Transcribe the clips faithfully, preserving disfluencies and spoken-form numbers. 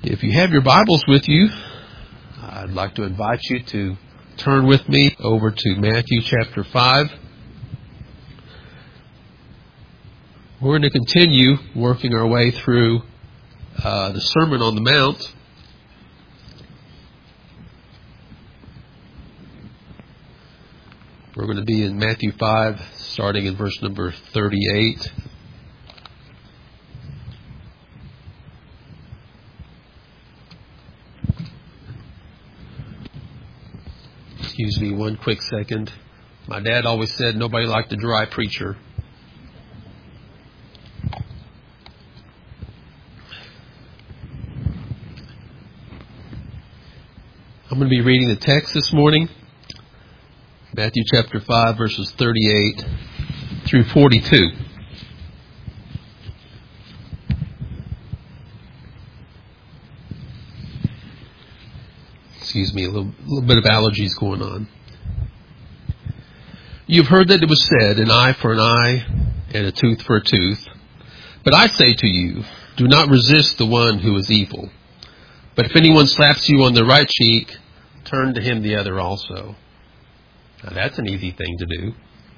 If you have your Bibles with you, I'd like to invite you to turn with me over to Matthew chapter five. We're going to continue working our way through uh, the Sermon on the Mount. We're going to be in Matthew five, starting in verse number thirty-eight. Excuse me one quick second. My dad always said nobody liked a dry preacher. I'm going to be reading the text this morning. Matthew chapter five, verses thirty-eight through forty-two. Excuse me, a little, little bit of allergies going on. You've heard that it was said, an eye for an eye and a tooth for a tooth. But I say to you, do not resist the one who is evil. But if anyone slaps you on the right cheek, turn to him the other also. Now that's an easy thing to do.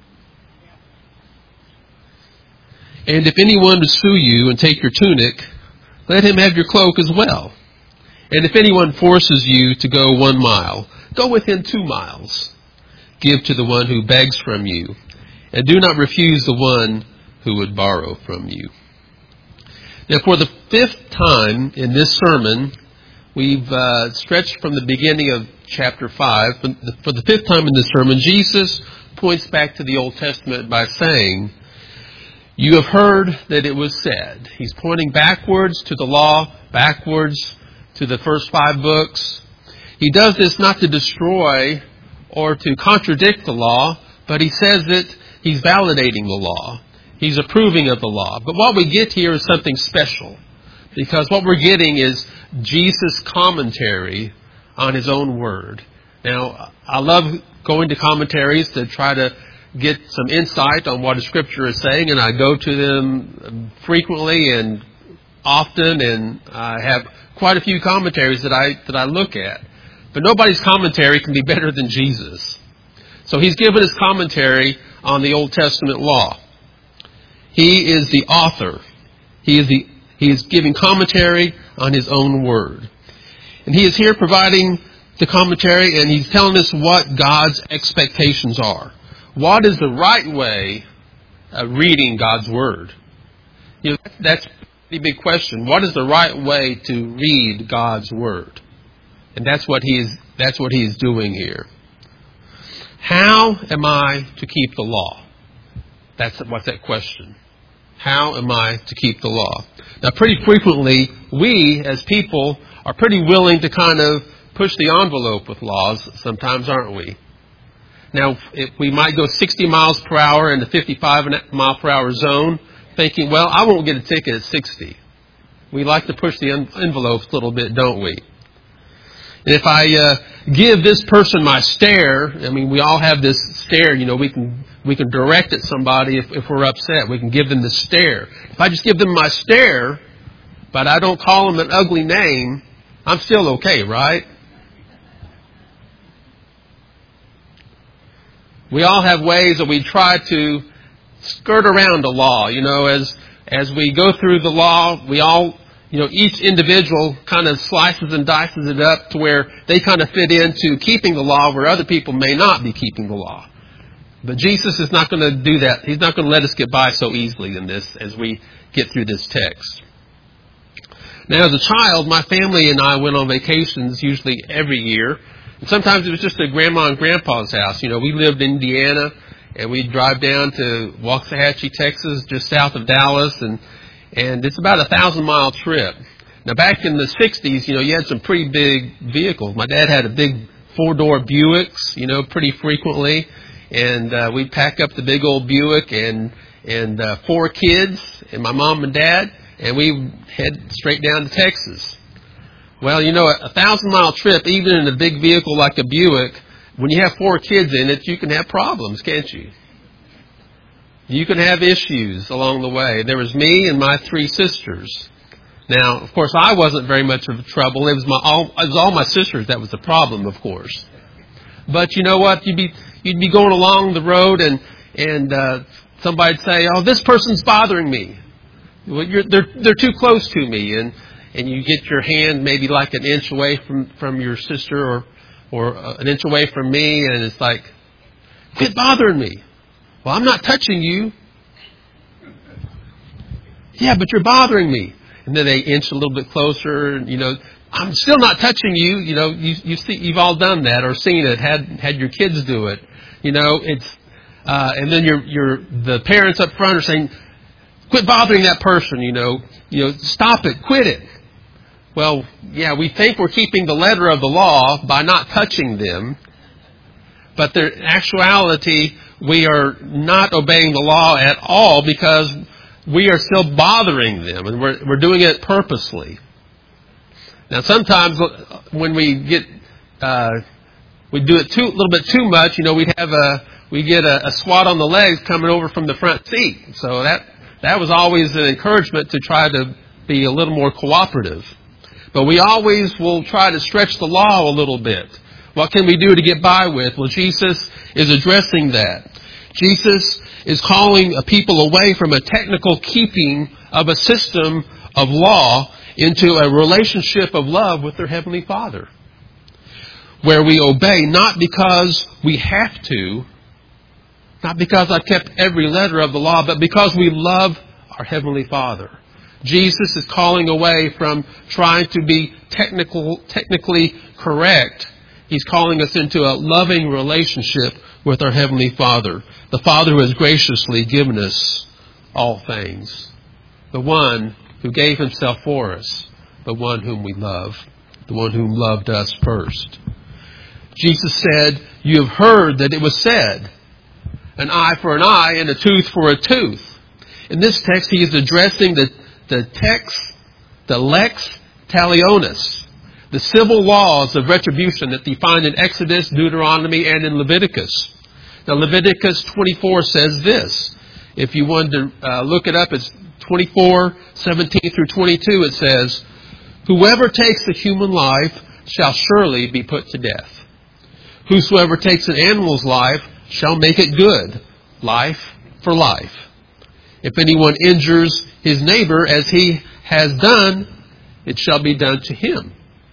And if anyone would sue you and take your tunic, let him have your cloak as well. And if anyone forces you to go one mile, go with him two miles. Give to the one who begs from you, and do not refuse the one who would borrow from you. Now, for the fifth time in this sermon, we've uh, stretched from the beginning of chapter five. For the fifth time in this sermon, Jesus points back to the Old Testament by saying, you have heard that it was said. He's pointing backwards to the law, backwards to the first five books. He does this not to destroy or to contradict the law, but he says that he's validating the law. He's approving of the law. But what we get here is something special, because what we're getting is Jesus' commentary on his own word. Now, I love going to commentaries to try to get some insight on what a scripture is saying, and I go to them frequently and often, and I have quite a few commentaries that I that I look at. But nobody's commentary can be better than Jesus. So he's given his commentary on the Old Testament law. He is the author. He is the he is giving commentary on his own word. And he is here providing the commentary, and he's telling us what God's expectations are. What is the right way of reading God's word? You know, that's the big question. What is the right way to read God's word? And that's what he is that's what he is doing here. How am I to keep the law? That's what's that question. How am I to keep the law? Now, pretty frequently, we as people are pretty willing to kind of push the envelope with laws sometimes, aren't we? Now, if we might go sixty miles per hour in the fifty-five mile per hour zone, thinking, well, I won't get a ticket at sixty. We like to push the envelopes a little bit, don't we? And if I uh, give this person my stare, I mean, we all have this stare, you know, we can we can direct at somebody if, if we're upset. We can give them the stare. If I just give them my stare, but I don't call them an ugly name, I'm still okay, right? We all have ways that we try to skirt around the law. You know, as as we go through the law, we all, you know, each individual kind of slices and dices it up to where they kind of fit into keeping the law where other people may not be keeping the law. But Jesus is not going to do that. He's not going to let us get by so easily in this as we get through this text. Now, as a child, my family and I went on vacations usually every year. And sometimes it was just at Grandma and Grandpa's house. You know, we lived in Indiana, and we'd drive down to Waxahachie, Texas, just south of Dallas, and and it's about a thousand mile trip. Now, back in the sixties, you know, you had some pretty big vehicles. My dad had a big four-door Buicks, you know, pretty frequently, and uh, we'd pack up the big old Buick and and uh, four kids and my mom and dad, and we head straight down to Texas. Well, you know, a thousand mile trip, even in a big vehicle like a Buick, when you have four kids in it, you can have problems, can't you? You can have issues along the way. There was me and my three sisters. Now, of course, I wasn't very much of trouble. It was my all, it was all my sisters that was the problem, of course. But you know what? You'd be you'd be going along the road, and and uh, somebody'd say, "Oh, this person's bothering me. Well, you're, they're they're too close to me," and and you get your hand maybe like an inch away from, from your sister, or or uh, an inch away from me, and it's like, "Quit bothering me." Well, I'm not touching you. Yeah, but you're bothering me. And then they inch a little bit closer, and you know, I'm still not touching you. You know, you you see, you've all done that or seen it. Had had your kids do it. You know, it's uh, and then your your the parents up front are saying, "Quit bothering that person." You know, you know, stop it, quit it. Well, yeah, we think we're keeping the letter of the law by not touching them, but in actuality, we are not obeying the law at all because we are still bothering them, and we're we're doing it purposely. Now, sometimes when we get uh, we do it too a little bit too much, you know, we have a we get a, a swat on the legs coming over from the front seat. So that that was always an encouragement to try to be a little more cooperative. But we always will try to stretch the law a little bit. What can we do to get by with? Well, Jesus is addressing that. Jesus is calling a people away from a technical keeping of a system of law into a relationship of love with their Heavenly Father, where we obey not because we have to, not because I've kept every letter of the law, but because we love our Heavenly Father. Jesus is calling away from trying to be technical, technically correct. He's calling us into a loving relationship with our Heavenly Father, the Father who has graciously given us all things, the one who gave Himself for us, the one whom we love, the one who loved us first. Jesus said, "You have heard that it was said, an eye for an eye and a tooth for a tooth." In this text, He is addressing the, the text, the lex talionis, the civil laws of retribution that you find in Exodus, Deuteronomy, and in Leviticus. Now, Leviticus twenty-four says this. If you wanted to uh, look it up, it's twenty-four, seventeen through twenty-two. It says, "Whoever takes a human life shall surely be put to death. Whosoever takes an animal's life shall make it good, life for life. If anyone injures his neighbor as he has done, it shall be done to him.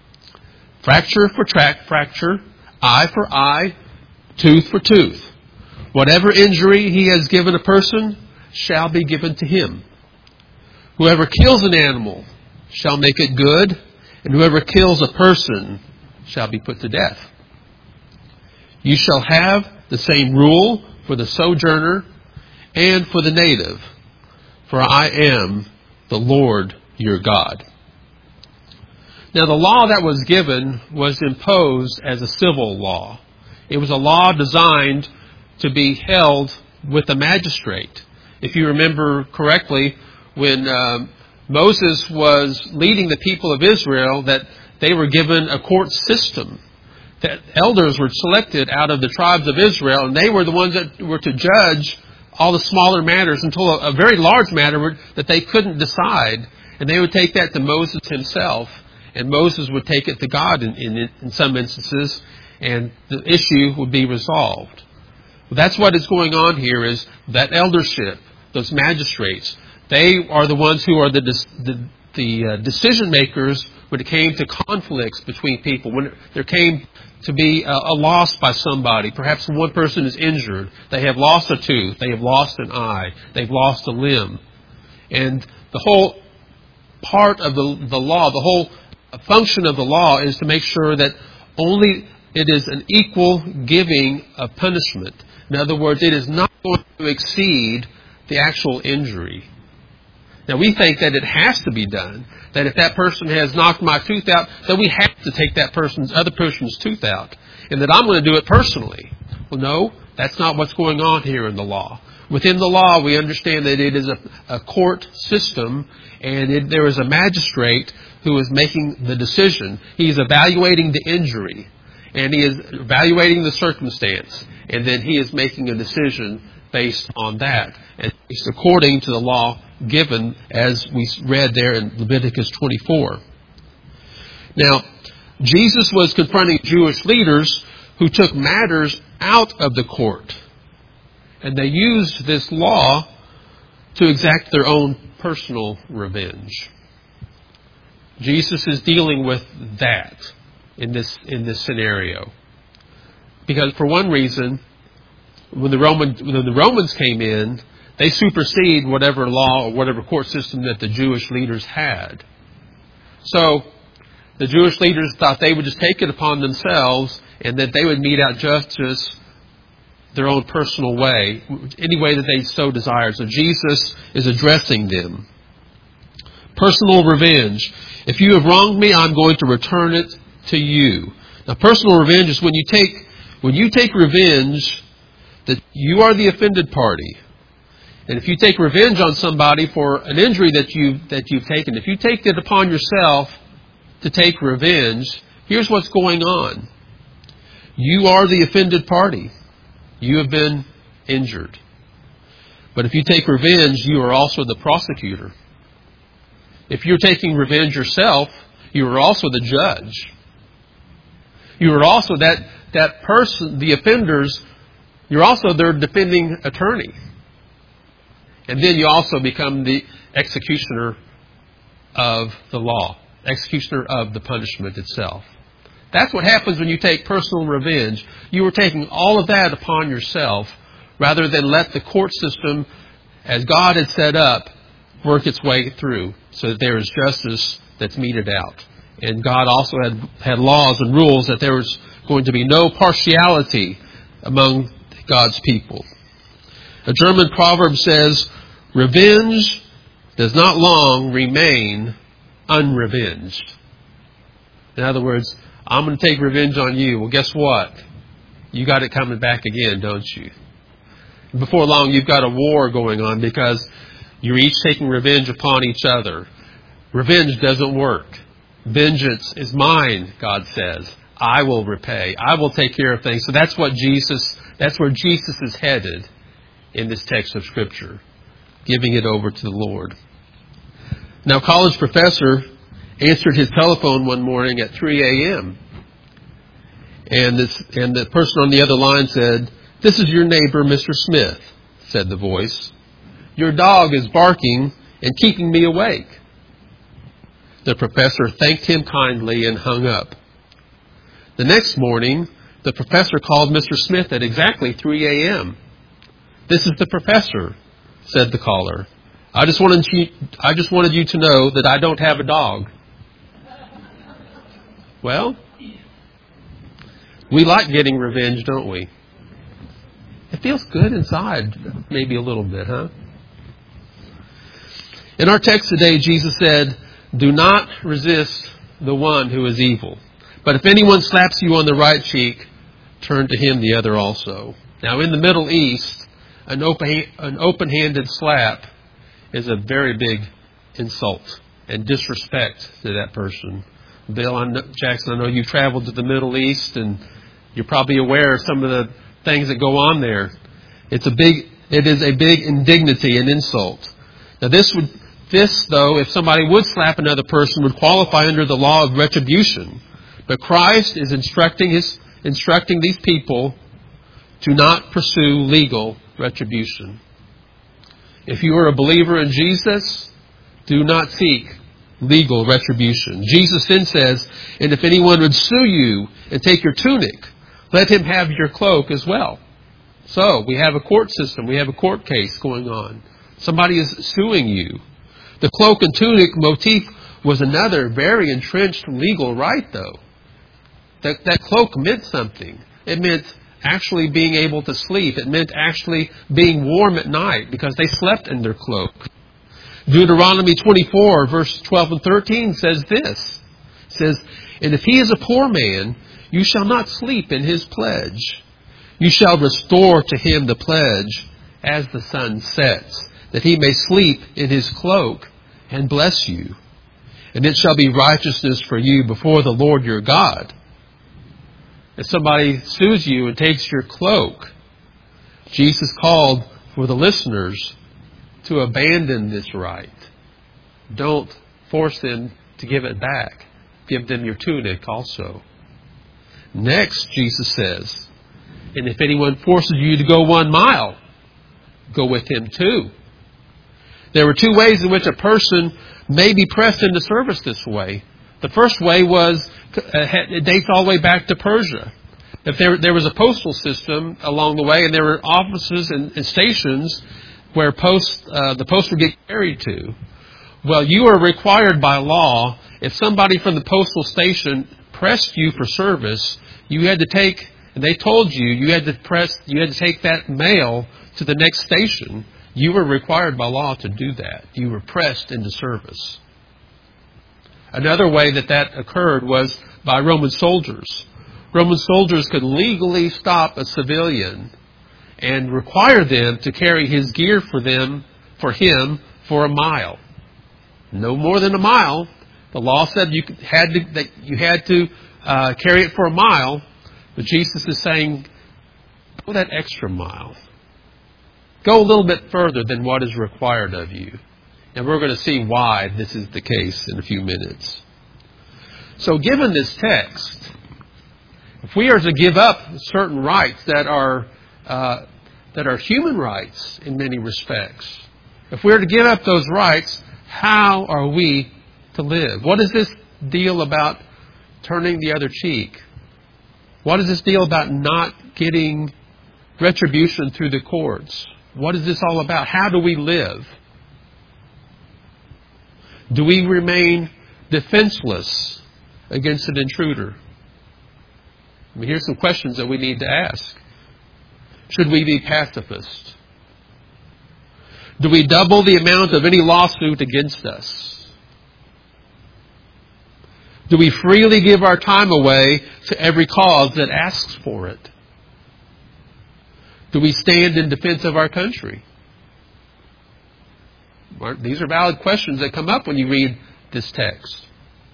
Fracture for track fracture, eye for eye, tooth for tooth. Whatever injury he has given a person shall be given to him. Whoever kills an animal shall make it good, and whoever kills a person shall be put to death. You shall have the same rule for the sojourner and for the native, for I am the Lord your God." Now, the law that was given was imposed as a civil law. It was a law designed to be held with a magistrate. If you remember correctly, when um, Moses was leading the people of Israel, that they were given a court system. That elders were selected out of the tribes of Israel, and they were the ones that were to judge all the smaller matters until a, a very large matter that they couldn't decide. And they would take that to Moses himself, and Moses would take it to God in, in, in some instances, and the issue would be resolved. Well, that's what is going on here, is that eldership, those magistrates, they are the ones who are the, the, the uh, decision makers when it came to conflicts between people, when there came to be a, a loss by somebody. Perhaps one person is injured. They have lost a tooth. They have lost an eye. They've lost a limb. And the whole part of the, the law, the whole function of the law is to make sure that only it is an equal giving of punishment. In other words, it is not going to exceed the actual injury. Now, we think that it has to be done, that if that person has knocked my tooth out, then we have to take that person's other person's tooth out, and that I'm going to do it personally. Well, no, that's not what's going on here in the law. Within the law, we understand that it is a, a court system, and it, there is a magistrate who is making the decision. He is evaluating the injury, and he is evaluating the circumstance, and then he is making a decision based on that, and it's according to the law given, as we read there in Leviticus twenty-four. Now, Jesus was confronting Jewish leaders who took matters out of the court. And they used this law to exact their own personal revenge. Jesus is dealing with that in this in this scenario. Because for one reason, when the Roman when the Romans came in, they supersede whatever law or whatever court system that the Jewish leaders had. So the Jewish leaders thought they would just take it upon themselves and that they would mete out justice their own personal way, any way that they so desired. So Jesus is addressing them. Personal revenge. If you have wronged me, I'm going to return it to you. Now, personal revenge is when you take when you take revenge, that you are the offended party. And if you take revenge on somebody for an injury that you that you've taken, if you take it upon yourself to take revenge, here's what's going on. You are the offended party. You have been injured. But if you take revenge, you are also the prosecutor. If you're taking revenge yourself, you are also the judge. You are also that, that person, the offenders, you're also their defending attorney. And then you also become the executioner of the law, executioner of the punishment itself. That's what happens when you take personal revenge. You are taking all of that upon yourself rather than let the court system, as God had set up, work its way through so that there is justice that's meted out. And God also had, had laws and rules that there was going to be no partiality among God's people. A German proverb says, "Revenge does not long remain unrevenged." In other words, I'm going to take revenge on you. Well, guess what? You got it coming back again, don't you? Before long, you've got a war going on because you're each taking revenge upon each other. Revenge doesn't work. Vengeance is mine, God says. I will repay. I will take care of things. So that's what Jesus, that's where Jesus is headed in this text of Scripture, giving it over to the Lord. Now, a college professor answered his telephone one morning at three a.m. And this, and the person on the other line said, "This is your neighbor, Mister Smith," said the voice. "Your dog is barking and keeping me awake." The professor thanked him kindly and hung up. The next morning, the professor called Mister Smith at exactly three a.m. "This is the professor," said the caller. I just wanted you, I just wanted you to know that I don't have a dog." Well, we like getting revenge, don't we? It feels good inside, maybe a little bit, huh? In our text today, Jesus said, "Do not resist the one who is evil. But if anyone slaps you on the right cheek, turn to him the other also." Now, in the Middle East, an open, an open-handed slap is a very big insult and disrespect to that person. Bill I know, Jackson, I know you've traveled to the Middle East, and you're probably aware of some of the things that go on there. It's a big, it is a big indignity and insult. Now, this would, this though, if somebody would slap another person, would qualify under the law of retribution. But Christ is instructing his, instructing these people to not pursue legal retribution. If you are a believer in Jesus, do not seek legal retribution. Jesus then says, "And if anyone would sue you and take your tunic, let him have your cloak as well." So, we have a court system. We have a court case going on. Somebody is suing you. The cloak and tunic motif was another very entrenched legal right, though. That, that cloak meant something. It meant actually being able to sleep. It meant actually being warm at night because they slept in their cloak. Deuteronomy twenty-four, verse twelve and thirteen says this. It says, "And if he is a poor man, you shall not sleep in his pledge. You shall restore to him the pledge as the sun sets, that he may sleep in his cloak and bless you. And it shall be righteousness for you before the Lord your God." If somebody sues you and takes your cloak, Jesus called for the listeners to abandon this right. Don't force them to give it back. Give them your tunic also. Next, Jesus says, and if anyone forces you to go one mile, go with him two. There were two ways in which a person may be pressed into service this way. The first way was, uh, it dates all the way back to Persia. If there, there was a postal system along the way, and there were offices and, and stations where post, uh, the post would get carried to, well, you are required by law, if somebody from the postal station pressed you for service, you had to take, and they told you, you had to press, you had to take that mail to the next station. You were required by law to do that. You were pressed into service. Another way that that occurred was by Roman soldiers. Roman soldiers could legally stop a civilian and require them to carry his gear for them, for him, for a mile. No more than a mile. The law said you had to, that you had to uh, carry it for a mile, but Jesus is saying, go that extra mile. Go a little bit further than what is required of you. And we're going to see why this is the case in a few minutes. So given this text, if we are to give up certain rights that are uh, that are human rights in many respects, if we are to give up those rights, how are we to live? What is this deal about turning the other cheek? What is this deal about not getting retribution through the courts? What is this all about? How do we live? Do we remain defenseless against an intruder? I mean, here's some questions that we need to ask. Should we be pacifists? Do we double the amount of any lawsuit against us? Do we freely give our time away to every cause that asks for it? Do we stand in defense of our country? These are valid questions that come up when you read this text.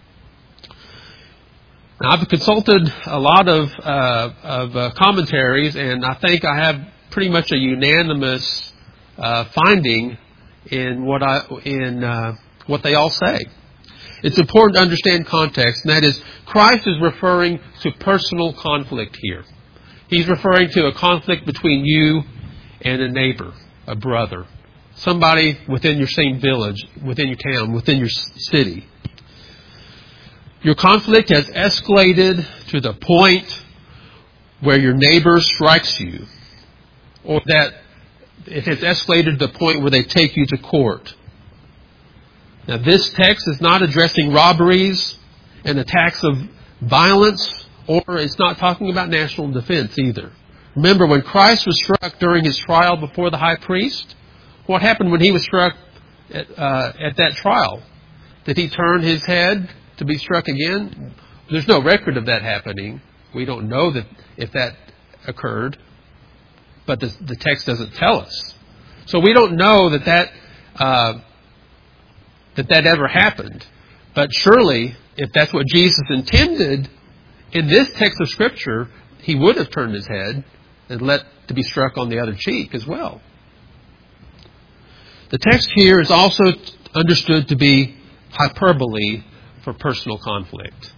Now, I've consulted a lot of, uh, of uh, commentaries, and I think I have pretty much a unanimous uh, finding in what I in uh, what they all say. It's important to understand context, and that is, Christ is referring to personal conflict here. He's referring to a conflict between you and a neighbor, a brother, somebody within your same village, within your town, within your city. Your conflict has escalated to the point where your neighbor strikes you, or that it has escalated to the point where they take you to court. Now, this text is not addressing robberies and attacks of violence, or it's not talking about national defense either. Remember, when Christ was struck during his trial before the high priest, what happened when he was struck at, uh, at that trial? Did he turn his head to be struck again? There's no record of that happening. We don't know that if that occurred, but the, the text doesn't tell us. So we don't know that that, uh, that that ever happened. But surely, if that's what Jesus intended, in this text of Scripture, he would have turned his head and let to be struck on the other cheek as well. The text here is also understood to be hyperbole for personal conflict.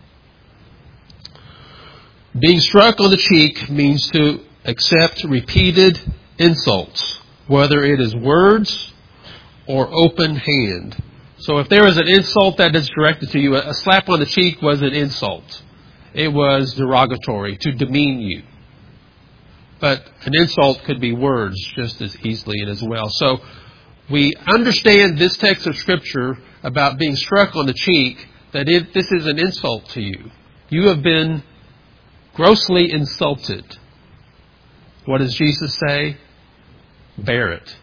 Being struck on the cheek means to accept repeated insults, whether it is words or open hand. So if there is an insult that is directed to you, a slap on the cheek was an insult. It was derogatory, to demean you. But an insult could be words just as easily and as well. So we understand this text of Scripture about being struck on the cheek, that it, this is an insult to you. You have been grossly insulted. What does Jesus say? Bear it.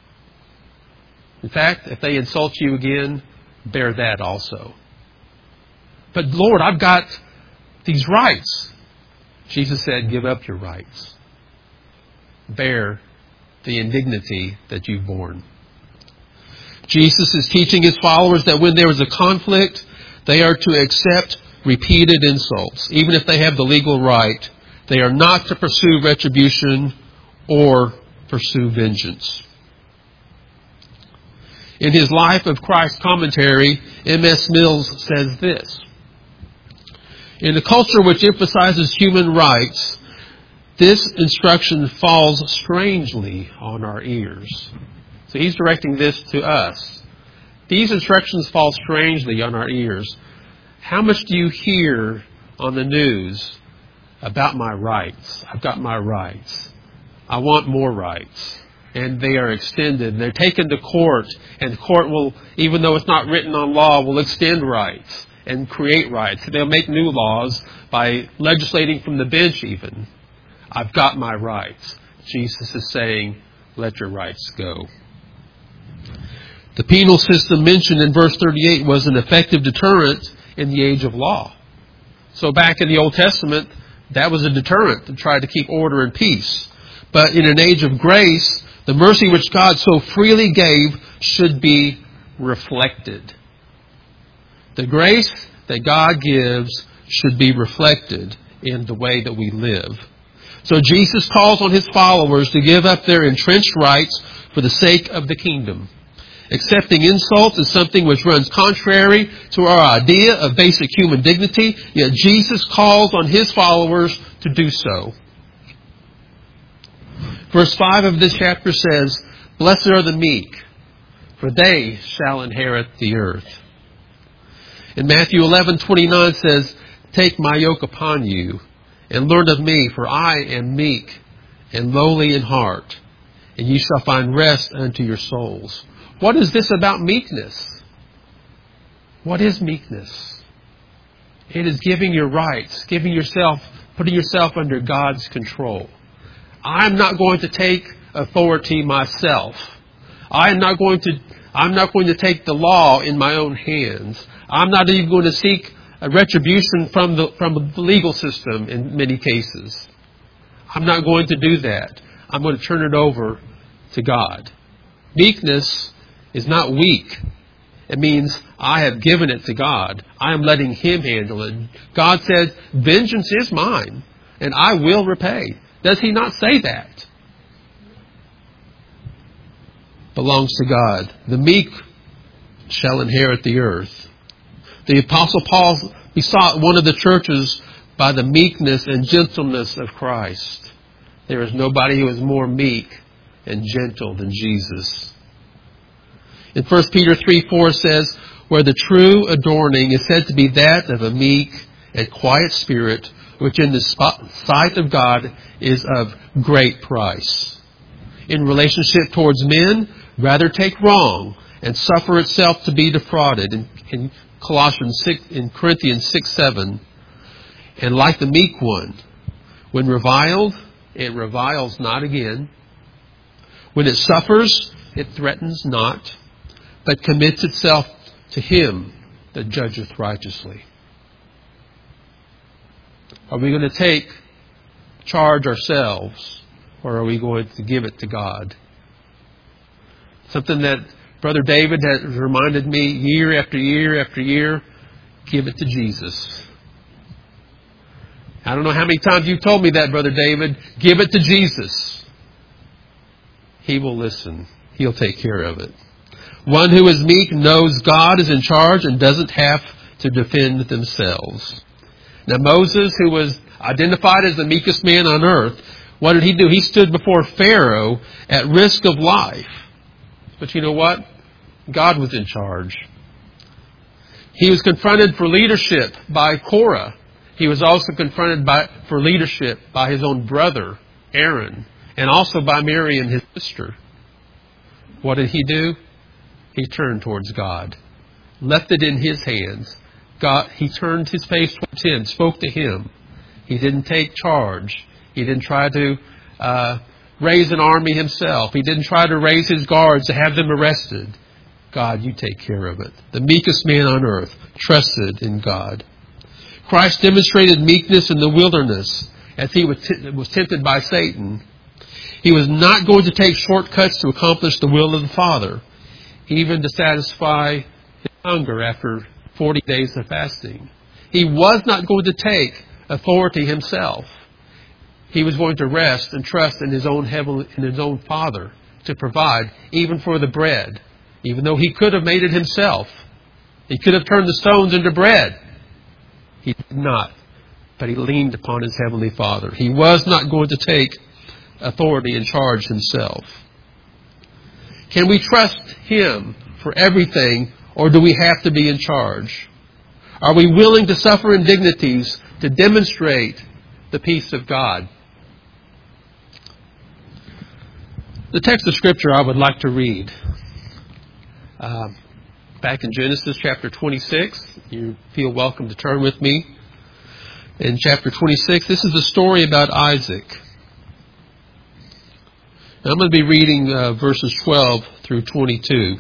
In fact, if they insult you again, bear that also. But Lord, I've got these rights. Jesus said, give up your rights. Bear the indignity that you've borne. Jesus is teaching his followers that when there is a conflict, they are to accept repeated insults. Even if they have the legal right, they are not to pursue retribution or pursue vengeance. In his Life of Christ commentary, M S Mills says this: in a culture which emphasizes human rights, this instruction falls strangely on our ears. So he's directing this to us. These instructions fall strangely on our ears. How much do you hear on the news about my rights? I've got my rights. I want more rights. And they are extended. They're taken to court, and the court will, even though it's not written on law, will extend rights and create rights. They'll make new laws by legislating from the bench even. I've got my rights. Jesus is saying, let your rights go. The penal system mentioned in verse thirty-eight was an effective deterrent in the age of law. So back in the Old Testament, that was a deterrent to try to keep order and peace. But in an age of grace, the mercy which God so freely gave should be reflected. The grace that God gives should be reflected in the way that we live. So Jesus calls on his followers to give up their entrenched rights for the sake of the kingdom. Accepting insults is something which runs contrary to our idea of basic human dignity, yet Jesus calls on his followers to do so. Verse five of this chapter says, "Blessed are the meek, for they shall inherit the earth." In Matthew eleven twenty-nine says, "Take my yoke upon you, and learn of me, for I am meek and lowly in heart, and ye shall find rest unto your souls." What is this about meekness? What is meekness? It is giving your rights, giving yourself, putting yourself under God's control. I'm not going to take authority myself. I'm not going to, I'm not going to take the law in my own hands. I'm not even going to seek a retribution from the, from the legal system in many cases. I'm not going to do that. I'm going to turn it over to God. Meekness is not weak. It means I have given it to God. I am letting him handle it. God says, vengeance is mine, and I will repay. Does he not say that? Belongs to God. The meek shall inherit the earth. The Apostle Paul besought one of the churches by the meekness and gentleness of Christ. There is nobody who is more meek and gentle than Jesus. In First Peter three four says, "Where the true adorning is said to be that of a meek and quiet spirit, which in the sight of God is of great price." In relationship towards men, rather take wrong and suffer itself to be defrauded. In, in Colossians six, in Corinthians six seven, "And like the meek one, when reviled, it reviles not again. When it suffers, it threatens not, but commits itself to him that judgeth righteously." Are we going to take charge ourselves, or are we going to give it to God? Something that Brother David has reminded me year after year after year, give it to Jesus. I don't know how many times you've told me that, Brother David. Give it to Jesus. He will listen. He'll take care of it. One who is meek knows God is in charge and doesn't have to defend themselves. Now Moses, who was identified as the meekest man on earth, what did he do? He stood before Pharaoh at risk of life. But you know what? God was in charge. He was confronted for leadership by Korah. He was also confronted by, for leadership by his own brother, Aaron, and also by Miriam, his sister. What did he do? He turned towards God, left it in his hands. God, he turned his face towards him, spoke to him. He didn't take charge. He didn't try to uh, raise an army himself. He didn't try to raise his guards to have them arrested. God, you take care of it. The meekest man on earth trusted in God. Christ demonstrated meekness in the wilderness as he was, t- was tempted by Satan. He was not going to take shortcuts to accomplish the will of the Father, even to satisfy his hunger after forty days of fasting. He was not going to take authority himself. He was going to rest and trust in his own heavenly, in his own Father to provide, even for the bread. even though he could have made it himself. He could have turned the stones into bread. He did not. But he leaned upon his heavenly Father. He was not going to take authority and charge himself. Can we trust him for everything, or do we have to be in charge? Are we willing to suffer indignities to demonstrate the peace of God? The text of Scripture I would like to read. Uh, back in Genesis chapter twenty-six, you feel welcome to turn with me. In chapter twenty-six, this is a story about Isaac. Now, I'm going to be reading uh, verses twelve through twenty-two.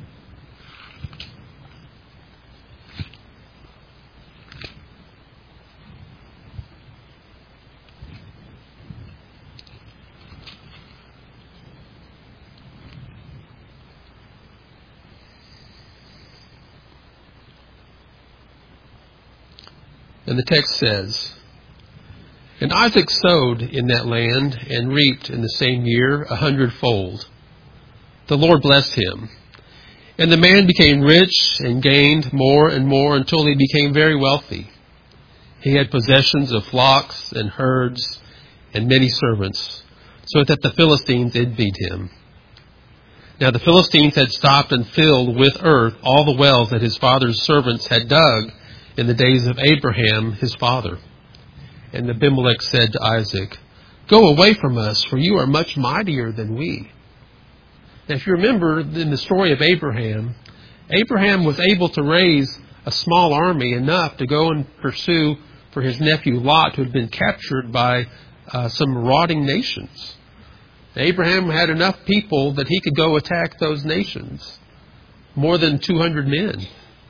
And the text says, "And Isaac sowed in that land and reaped in the same year a hundredfold. The Lord blessed him. And the man became rich and gained more and more until he became very wealthy. He had possessions of flocks and herds and many servants, so that the Philistines envied him. Now the Philistines had stopped and filled with earth all the wells that his father's servants had dug in the days of Abraham his father. And Abimelech said to Isaac, 'Go away from us, for you are much mightier than we.'" Now if you remember in the story of Abraham, Abraham was able to raise a small army enough to go and pursue for his nephew Lot, who had been captured by uh, some marauding nations. Abraham had enough people that he could go attack those nations. More than two hundred men.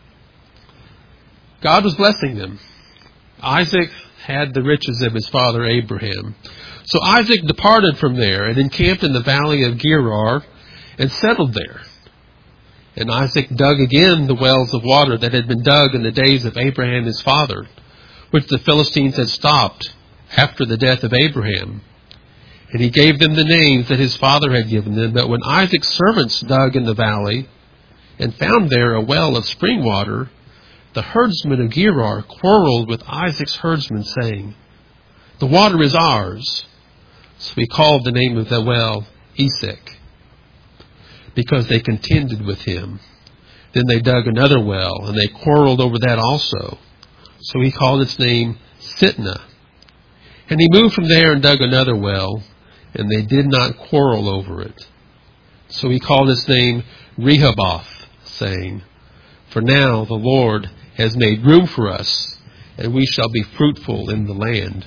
God was blessing them. Isaac had the riches of his father Abraham. So Isaac departed from there and encamped in the valley of Gerar and settled there. And Isaac dug again the wells of water that had been dug in the days of Abraham his father, which the Philistines had stopped after the death of Abraham. And he gave them the names that his father had given them. But when Isaac's servants dug in the valley and found there a well of spring water, the herdsmen of Gerar quarreled with Isaac's herdsmen, saying, "The water is ours." So he called the name of the well Esek, because they contended with him. Then they dug another well, and they quarreled over that also. So he called its name Sitnah. And he moved from there and dug another well, and they did not quarrel over it. So he called its name Rehoboth, saying, "For now the Lord has made room for us, and we shall be fruitful in the land."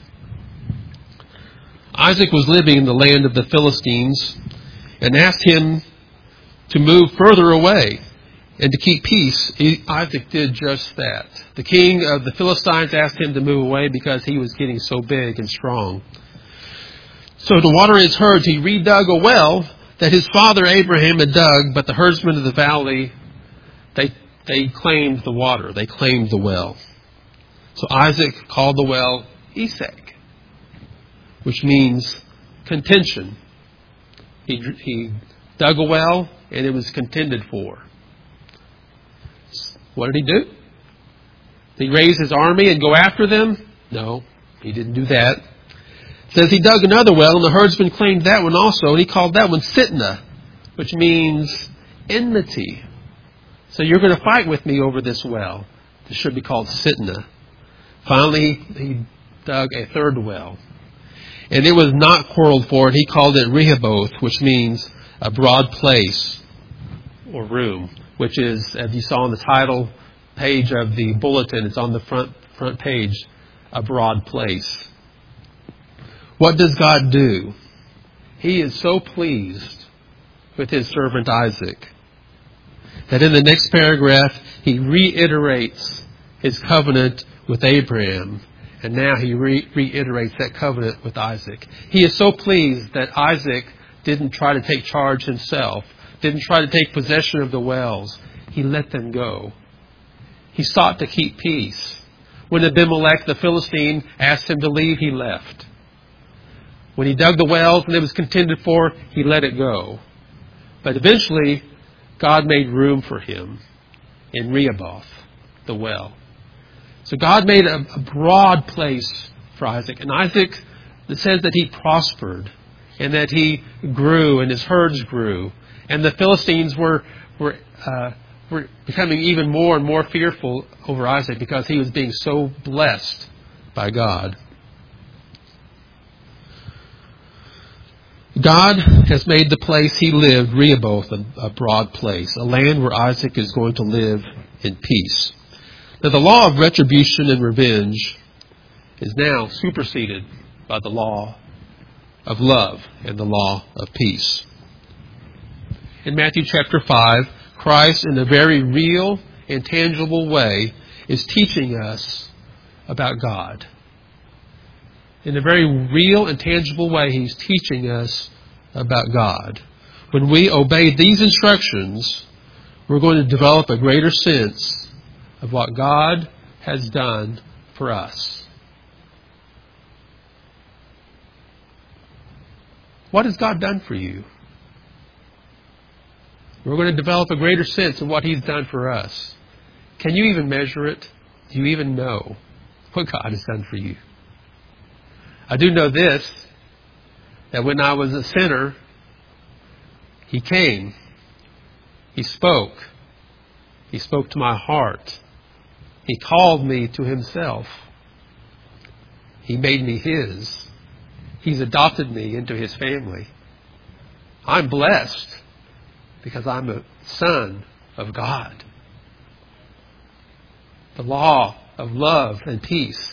Isaac was living in the land of the Philistines, and asked him to move further away and to keep peace. Isaac did just that. The king of the Philistines asked him to move away because he was getting so big and strong. So to water his herds, he redug a well that his father Abraham had dug, but the herdsmen of the valley, they They claimed the water. They claimed the well. So Isaac called the well Esek, which means contention. He, he dug a well, and it was contended for. What did he do? Did he raise his army and go after them? No, he didn't do that. It says he dug another well, and the herdsmen claimed that one also, and he called that one Sitnah, which means enmity. So you're going to fight with me over this well. This should be called Sitnah. Finally, he dug a third well. And it was not quarreled for, and he called it Rehoboth, which means a broad place or room, which is, as you saw on the title page of the bulletin, it's on the front front page, a broad place. What does God do? He is so pleased with his servant Isaac that in the next paragraph, he reiterates his covenant with Abraham. And now he re- reiterates that covenant with Isaac. He is so pleased that Isaac didn't try to take charge himself, didn't try to take possession of the wells. He let them go. He sought to keep peace. When Abimelech, the Philistine, asked him to leave, he left. When he dug the wells and it was contended for, he let it go. But eventually, God made room for him in Rehoboth, the well. So God made a, a broad place for Isaac. And Isaac, it says that he prospered and that he grew and his herds grew. And the Philistines were were uh, were becoming even more and more fearful over Isaac because he was being so blessed by God. God has made the place he lived, Rehoboth, a, a broad place, a land where Isaac is going to live in peace. Now, the law of retribution and revenge is now superseded by the law of love and the law of peace. In Matthew chapter five, Christ, in a very real and tangible way, is teaching us about God. In a very real and tangible way, He's teaching us about God. When we obey these instructions, we're going to develop a greater sense of what God has done for us. What has God done for you? We're going to develop a greater sense of what He's done for us. Can you even measure it? Do you even know what God has done for you? I do know this, that when I was a sinner, He came. He spoke. He spoke to my heart. He called me to Himself. He made me His. He's adopted me into His family. I'm blessed because I'm a son of God. The law of love and peace.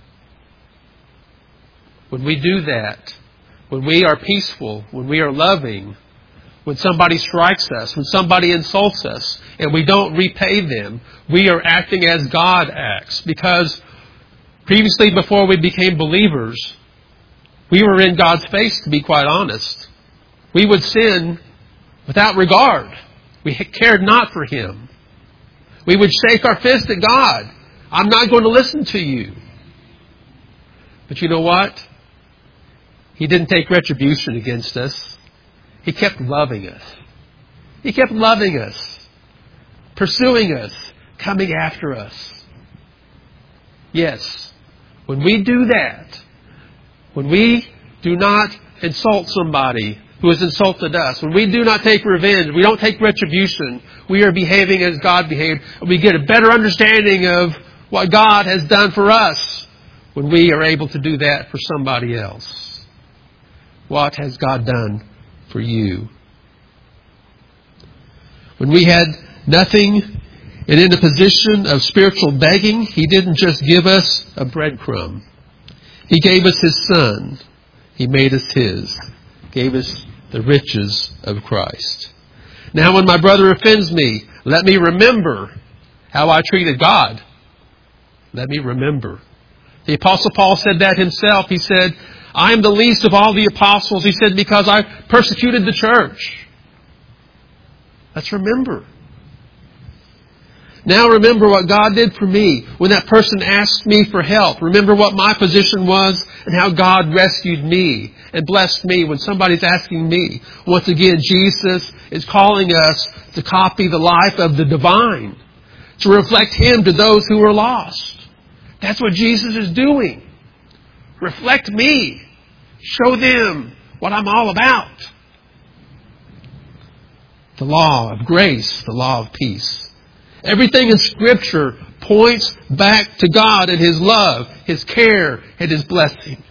When we do that, when we are peaceful, when we are loving, when somebody strikes us, when somebody insults us, and we don't repay them, we are acting as God acts. Because previously, before we became believers, we were in God's face, to be quite honest. We would sin without regard. We cared not for Him. We would shake our fist at God. I'm not going to listen to you. But you know what? He didn't take retribution against us. He kept loving us. He kept loving us, pursuing us, coming after us. Yes, when we do that, when we do not insult somebody who has insulted us, when we do not take revenge, we don't take retribution, we are behaving as God behaved, and we get a better understanding of what God has done for us when we are able to do that for somebody else. What has God done for you? When we had nothing and in a position of spiritual begging, He didn't just give us a breadcrumb. He gave us His Son. He made us His. Gave us the riches of Christ. Now when my brother offends me, let me remember how I treated God. Let me remember. The Apostle Paul said that himself. He said, I am the least of all the apostles. He said, because I persecuted the church. Let's remember. Now remember what God did for me. When that person asked me for help, remember what my position was and how God rescued me and blessed me when somebody's asking me. Once again, Jesus is calling us to copy the life of the divine, to reflect Him to those who are lost. That's what Jesus is doing. Reflect me. Show them what I'm all about. The law of grace, the law of peace. Everything in Scripture points back to God and His love, His care, and His blessing.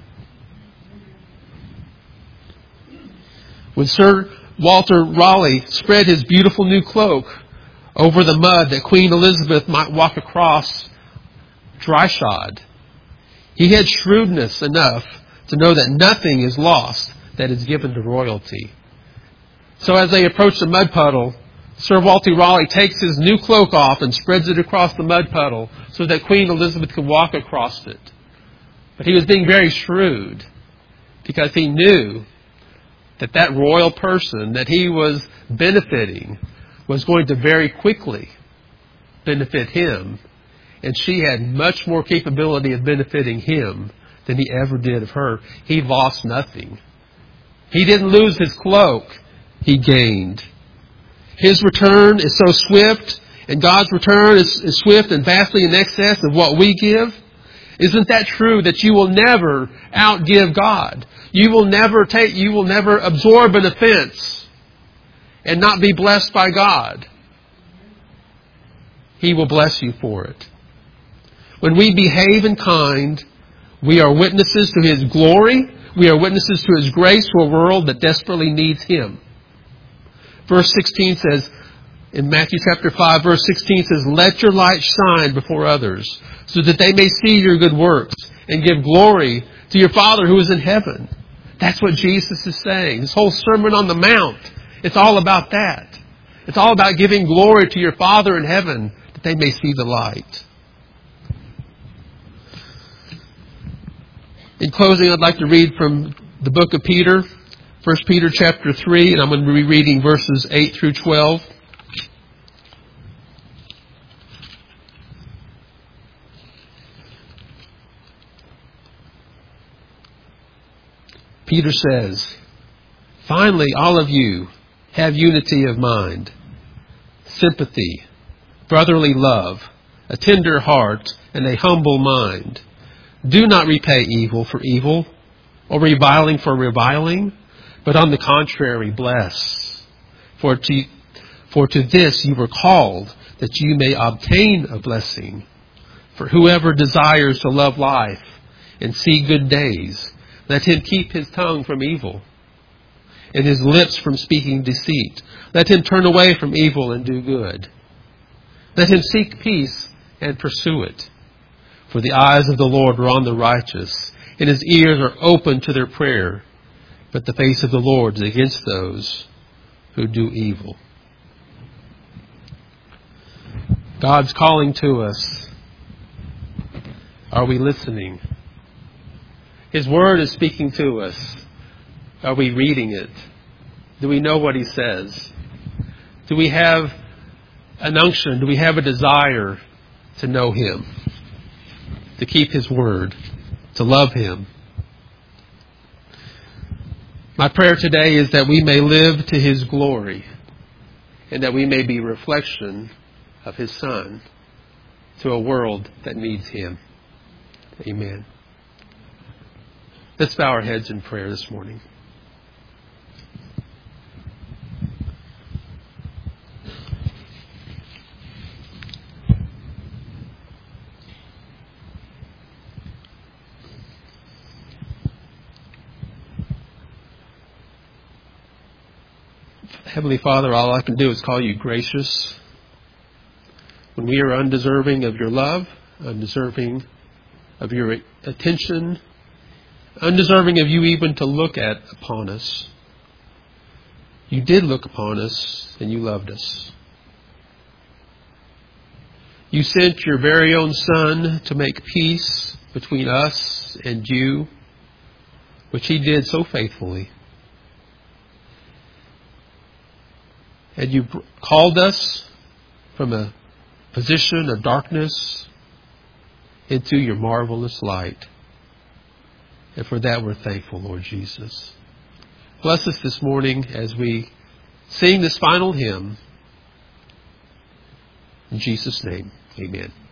When Sir Walter Raleigh spread his beautiful new cloak over the mud that Queen Elizabeth might walk across dry-shod, he had shrewdness enough to know that nothing is lost that is given to royalty. So as they approached the mud puddle, Sir Walter Raleigh takes his new cloak off and spreads it across the mud puddle so that Queen Elizabeth could walk across it. But he was being very shrewd because he knew that that royal person that he was benefiting was going to very quickly benefit him. And she had much more capability of benefiting him than he ever did of her. He lost nothing. He didn't lose his cloak. He gained. His return is so swift, and God's return is, is swift and vastly in excess of what we give. Isn't that true that you will never outgive God? You will never take, you will never absorb an offense and not be blessed by God. He will bless you for it. When we behave in kind, we are witnesses to His glory. We are witnesses to His grace to a world that desperately needs Him. Verse sixteen says, in Matthew chapter five, verse sixteen says, "Let your light shine before others, so that they may see your good works and give glory to your Father who is in heaven." That's what Jesus is saying. This whole Sermon on the Mount, it's all about that. It's all about giving glory to your Father in heaven, that they may see the light. In closing, I'd like to read from the book of Peter, First Peter chapter three, and I'm going to be reading verses eight through twelve. Peter says, "Finally, all of you have unity of mind, sympathy, brotherly love, a tender heart, and a humble mind. Do not repay evil for evil, or reviling for reviling, but on the contrary, bless. For to, for to this you were called, that you may obtain a blessing. For whoever desires to love life and see good days, let him keep his tongue from evil, and his lips from speaking deceit. Let him turn away from evil and do good. Let him seek peace and pursue it. For the eyes of the Lord are on the righteous, and His ears are open to their prayer. But the face of the Lord is against those who do evil." God's calling to us. Are we listening? His Word is speaking to us. Are we reading it? Do we know what He says? Do we have an unction? Do we have a desire to know Him? To keep His Word? To love Him? My prayer today is that we may live to His glory, and that we may be a reflection of His Son to a world that needs Him. Amen. Let's bow our heads in prayer this morning. Heavenly Father, all I can do is call You gracious. When we are undeserving of Your love, undeserving of Your attention, undeserving of You even to look at upon us, You did look upon us and You loved us. You sent Your very own Son to make peace between us and You, which He did so faithfully. And You called us from a position of darkness into Your marvelous light. And for that we're thankful, Lord Jesus. Bless us this morning as we sing this final hymn. In Jesus' name, amen.